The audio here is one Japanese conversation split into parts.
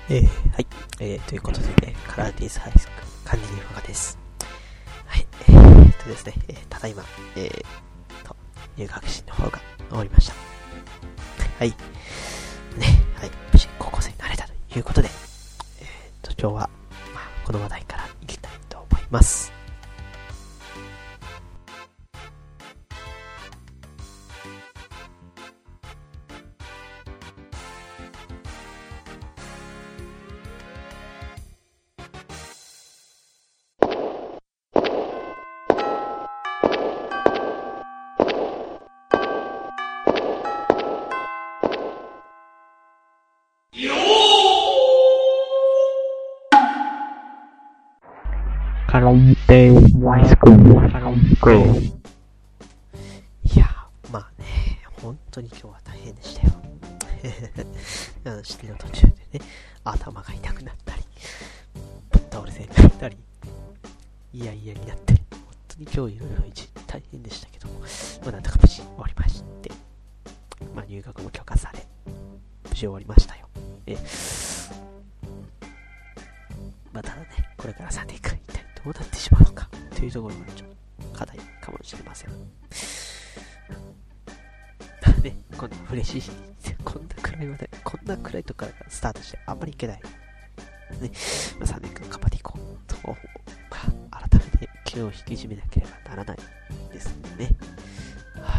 はい。ということで、カラーティースハイスクール管理人ファガです。はい。ですね、ただいま、入学式の方が終わりました。はい。ね、はい。無事高校生になれたということで、今日は、この話題からいきたいと思います。 カラオケハイスクール。カラオケ。 いやー、本当に今日は大変でしたよ。式の途中でね、頭が痛くなったり、ぶっ倒れ線になったり、いやいやになって本当に今日いろいろ大変でしたけども、なんとか無事終わりまして、入学も許可され、無事終わりましたよ。ただね、これから3年間一体どうなってしまうのかというところがちょっと課題かもしれません。ね、こんな嬉しい、こんな暗いところからスタートしてあんまりいけない。ね、3年間頑張っていこうと、改めて気を引き締めなければならないですね。はい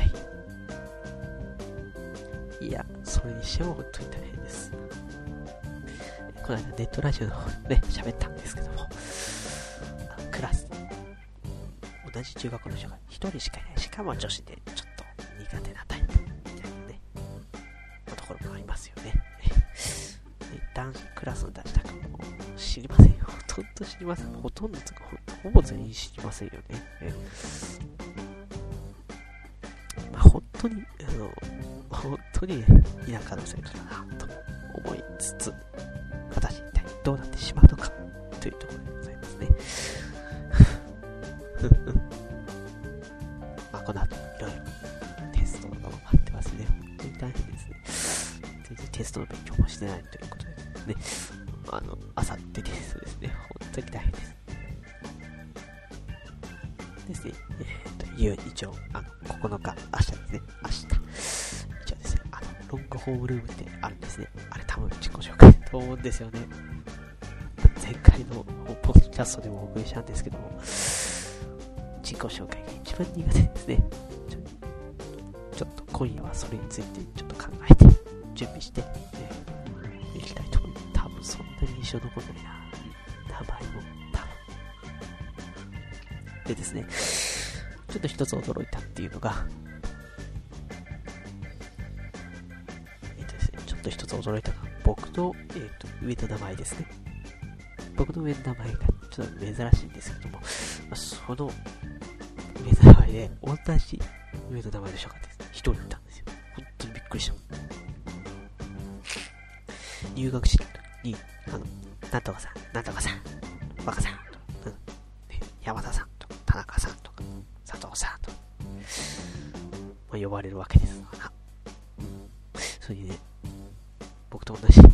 。いや、それにしても本当に大変です。この間ネットラジオの方でね、喋ったんですけども、クラス、同じ中学の人が1人しかいない。しかも女子でちょっと苦手なタイプみたいなね、ところもありますよね。男子クラスの男子だからもう知りませんよ。ほとんど知りません。ほとんどとかほぼ全員知りませんよね。本当に田舎の生徒だなと思いつつ、果たして一体どうなってしまうのかというところでございますね。この後いろいろテストが待ってますね。本当に大変ですね。全然テストの勉強もしてないということでね、朝ってテストですね。本当に大変です。ですね。一応9日、明日ですね。一応ですね、ロングホームルームってあるんですね。あれ多分自己紹介だと思うんですよね。前回のポッドキャストでもお送りしたんですけども、自己紹介が一番苦手ですね。ちょっと今夜はそれについてちょっと考えて準備していきたいと思います。多分そんなに印象残んないな。名前も多分でですね、ちょっと一つ驚いたっていうのが、ちょっと一つ驚いたのが僕の、上の名前ですね。僕の上の名前がちょっと珍しいんですけども、その上の名前で同じ上の名前の人がですね、一人いたんですよ。本当にびっくりした。入学式の時に、なんとかさん、若さん、山田さんとか、田中さんとか、佐藤さんとか、呼ばれるわけですから。それにね、僕と同じ、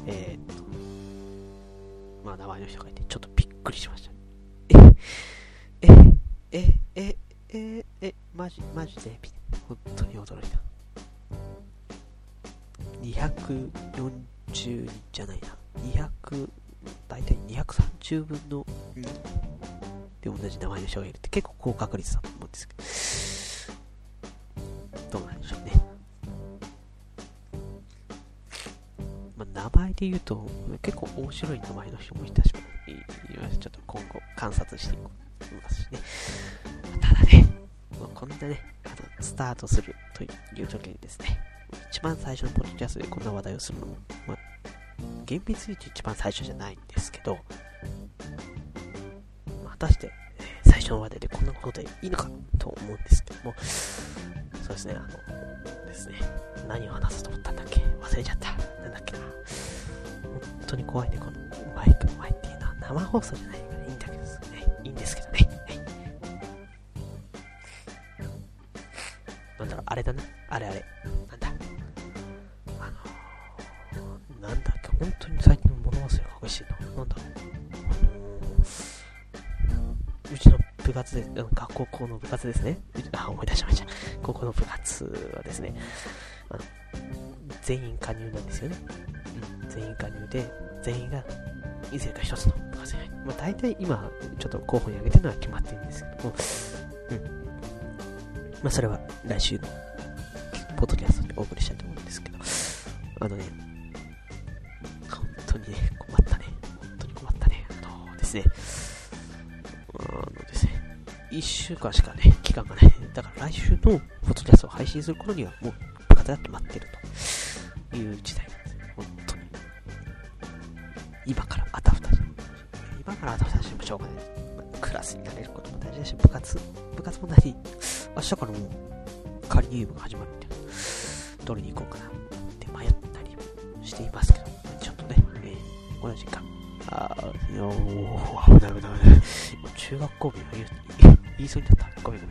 名前の人がいて、ちょっとびっくりしました。マジで、本当に驚いた。240人じゃないな。大体230分の2で同じ名前の人がいるって結構高確率だと思うんですけど、どうなんでしょうね。名前で言うと結構面白い名前の人もいたし、ちょっと今後観察していこうと思いますしね。ただね、こんなね、スタートするという時にですね、一番最初のポッドキャストでこんな話題をするのも、厳密に言うと一番最初じゃないんですけど、果たして、最初の話題でこんなことでいいのかと思うんですけども、そうですね、何を話すと思ったんだっけ、忘れちゃった。なんだっけな。本当に怖いね、このマイクの前っていうのは生放送じゃないからいいんだけどね、いいんですけどね。はい。なんだろう、あれだな、あれ、なんだっけ、本当に最近の物忘美味しいのなんだろう、うちの部活で、高校の部活ですね。思い出しました。高校の部活はですね、全員加入なんですよね。全員加入で、全員がいずれか一つの部活に入る。大体今、ちょっと候補に挙げてるのは決まってるんですけども、それは来週のポッドキャストでお送りしたいと思うんですけど、本当にね、困ったね。ですね、1週間しかね、期間がない。だから来週のポッドキャストを配信する頃にはもう部活が決まってるという時代なんですね。本当に。今からあたふたしてもしょうがない。クラスになれることも大事だし、部活も大事。明日からもう仮入部が始まるみたいな。どれに行こうかなって迷ったりしていますけど、ちょっとね、この時間。危ない。中学校名言いそうになった。ごめん。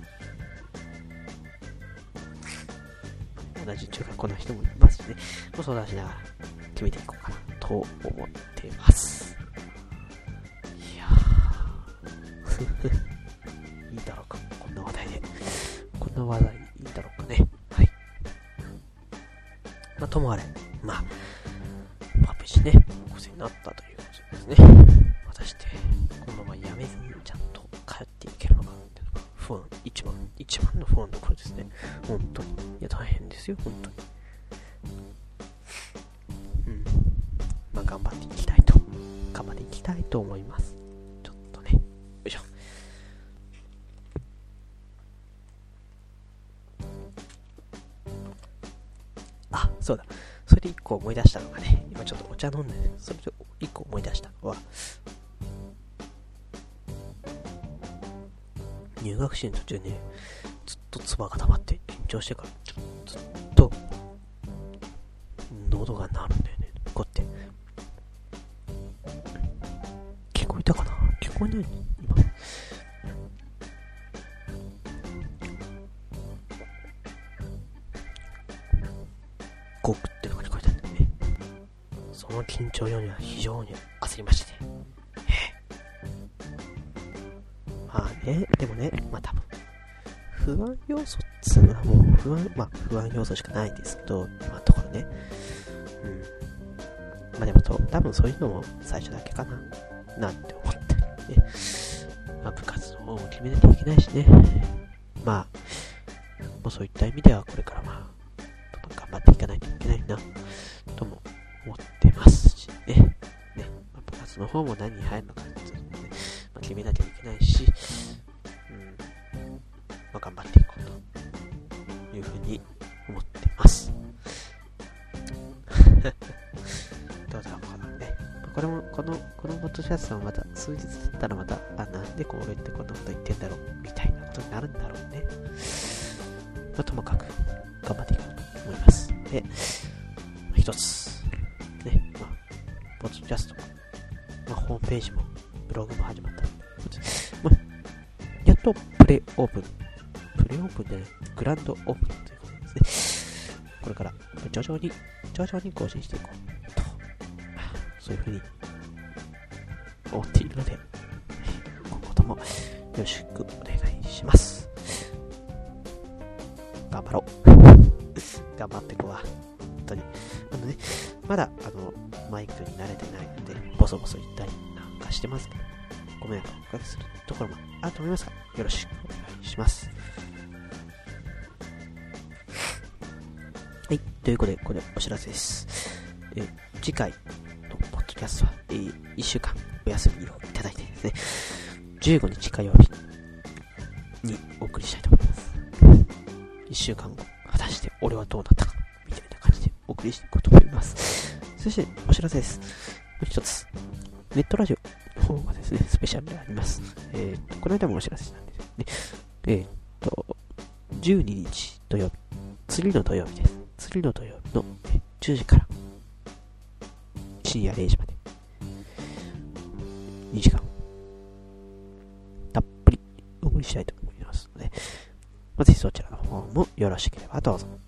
同じ中学校の人もいますしね。相談しながら決めていこうかなと思っています。いやーいいだろうか、こんな話題で。こんな話題いいだろうかね。はい。ともあれ、無事ね、高校生になったということですね。果たして、このまま辞めずにちゃんと通っていけるのかっていうのが不安、一番の不安の頃ですね。本当に。いや、大変ですよ、本当に。頑張っていきたいと思います。ちょっとね、よいしょ。そうだ。それで一個思い出したのがね、今ちょっとお茶飲んで、それで一個思い出したのは、入学式の途中ね、ずっと唾が溜まって緊張してからずっと喉が鳴るんだよね。こうやって聞こえたかな？聞こえない今。ゴクってのが聞こえたんだよね。その緊張よりは非常に焦りましたね。でもね、多分不安要素っつうのはもう不安要素しかないんですけど、今のところね。でも多分そういうのも最初だけかななんて思ってるね。部活の方も決めなきゃいけないしね。もうそういった意味ではこれから頑張っていかないといけないなとも思ってますしね。部活の方も何に入るのかっていうのもね、決めなきゃいけないし、頑張っていこうというふうに思ってます。どうだろうかなね。このポッドキャストもまた数日経ったらまたなんで俺ってこんなこと言ってんだろうみたいなことになるんだろうね。ともかく頑張っていこうと思います。で、一つね、ポッドキャストも、ホームページもブログも始まった。やっとプレオープンでグランドオープンということですね。これから徐々に更新していこうと、そういうふうに思っているので、今後ともよろしくお願いします。頑張ろう。頑張ってこわ。本当に。まだマイクに慣れてないので、ボソボソ言ったりなんかしてますけど、ご迷惑をおかけするところもあると思いますが、よろしくお願いします。はい、ということで、これお知らせです。次回のポッドキャストは、1週間お休みをいただいてですね、15日火曜日にお送りしたいと思います。1週間後、果たして俺はどうなったか、みたいな感じでお送りしていこうと思います。そして、お知らせです。もう一つ、ネットラジオの方がですね、スペシャルであります。この間もお知らせしたんですね。12日土曜日、次の土曜日です。次の土曜日の10時から深夜0時まで2時間たっぷりお送りしたいと思いますので、ぜひそちらの方もよろしければどうぞ。